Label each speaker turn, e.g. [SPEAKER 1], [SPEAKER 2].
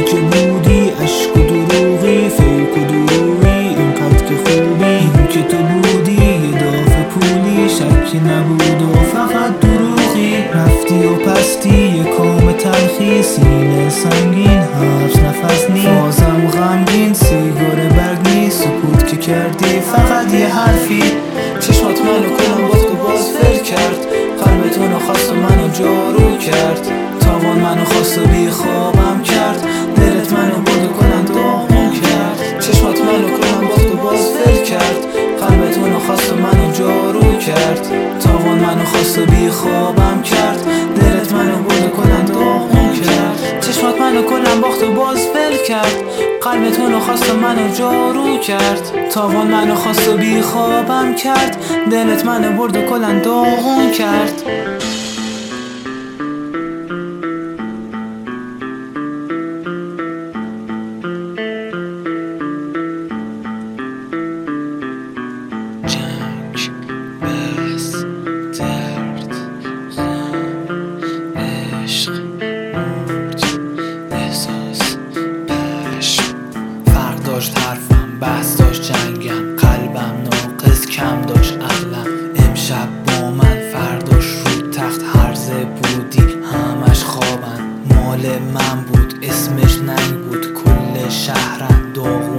[SPEAKER 1] تو که بودی عشق و دروغی، فیک و دروغی، اینقدر که خوبی. این که تو بودی یه دافع پولی، شکی نبود و فقط دروغی. رفتی و پستی یه کام تلخی، سینه سنگین حبس نفس نی. بازم غمگین سیگار برگ نی، سکوت که کردی فقط یه حرفی. چشمات منو کلم باخت و باز فر کرد، قلبتونو خواست و منو جارو کرد. تاوان منو خواست و بی خوابم کرد، دلت منو برد و کلم داغون کرد. چشمات منو کلم باخت و باز فر کرد، قلبتونو خواست و منو جارو کرد. تاوان منو خواست و بی خوابم کرد، دلت منو برد و کلم داغون کرد. چشمات منو کلم باخت و باز فر کرد، قلبتونو خواست و منو جارو کرد. تاوان منو خواست و بی خوابم کرد، دلت منو برد و کلم داغون کرد.
[SPEAKER 2] حرفم بحث داشت، جنگم قلبم ناقص کم داشت عقلم. امشب با من فرداش رو تخت هرزه بودی، همش خوابن مال من بود، اسمش ننگ بود. کل شهرم داغ